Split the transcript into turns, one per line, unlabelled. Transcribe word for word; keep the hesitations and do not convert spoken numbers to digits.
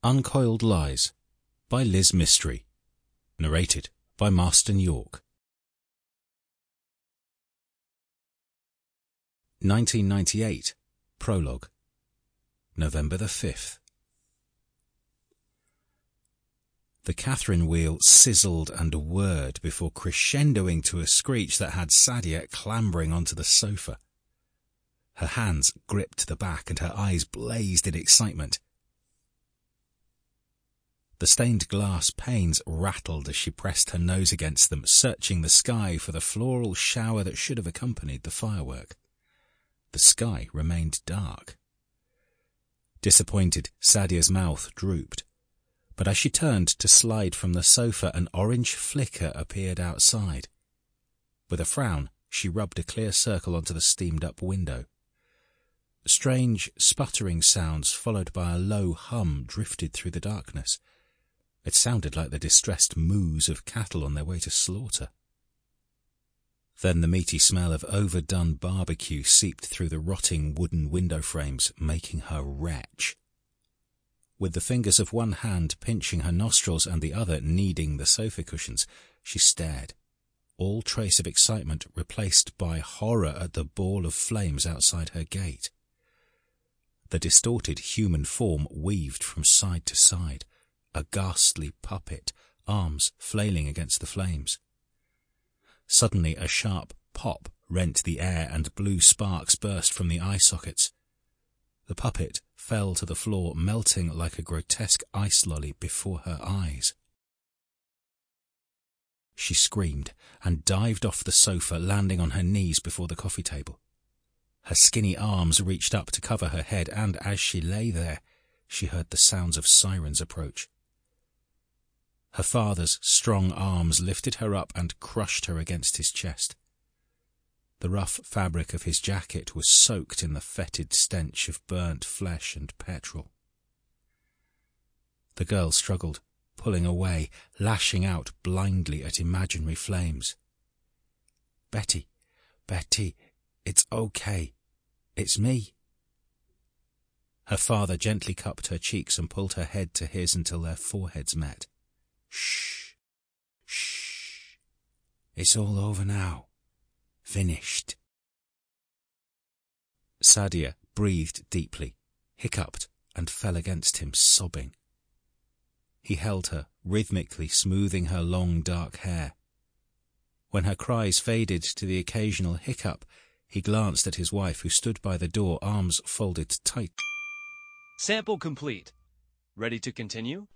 Uncoiled Lies by Liz Mystery. Narrated by Marston York. nineteen ninety-eight. Prologue. November the fifth. The Catherine wheel sizzled and whirred before crescendoing to a screech that had Sadia clambering onto the sofa. Her hands gripped the back and her eyes blazed in excitement. The stained glass panes rattled as she pressed her nose against them, searching the sky for the floral shower that should have accompanied the firework. The sky remained dark. Disappointed, Sadia's mouth drooped, but as she turned to slide from the sofa, an orange flicker appeared outside. With a frown, she rubbed a clear circle onto the steamed-up window. Strange, sputtering sounds followed by a low hum drifted through the darkness. It sounded like the distressed moos of cattle on their way to slaughter. Then the meaty smell of overdone barbecue seeped through the rotting wooden window frames, making her retch. With the fingers of one hand pinching her nostrils and the other kneading the sofa cushions, she stared, all trace of excitement replaced by horror at the ball of flames outside her gate. The distorted human form weaved from side to side, a ghastly puppet, arms flailing against the flames. Suddenly a sharp pop rent the air and blue sparks burst from the eye sockets. The puppet fell to the floor, melting like a grotesque ice lolly before her eyes. She screamed and dived off the sofa, landing on her knees before the coffee table. Her skinny arms reached up to cover her head, and as she lay there, she heard the sounds of sirens approach. Her father's strong arms lifted her up and crushed her against his chest. The rough fabric of his jacket was soaked in the fetid stench of burnt flesh and petrol. The girl struggled, pulling away, lashing out blindly at imaginary flames. "Betty, Betty, it's okay. It's me." Her father gently cupped her cheeks and pulled her head to his until their foreheads met. "Shh, shh. It's all over now. Finished." Sadia breathed deeply, hiccuped, and fell against him, sobbing. He held her, rhythmically smoothing her long dark hair. When her cries faded to the occasional hiccup, he glanced at his wife, who stood by the door, arms folded tight.
Sample complete. Ready to continue?